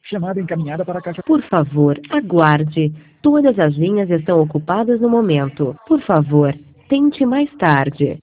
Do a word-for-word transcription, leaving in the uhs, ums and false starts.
Chamada encaminhada para a caixa. Por favor, aguarde. Todas as linhas estão ocupadas no momento. Por favor, tente mais tarde.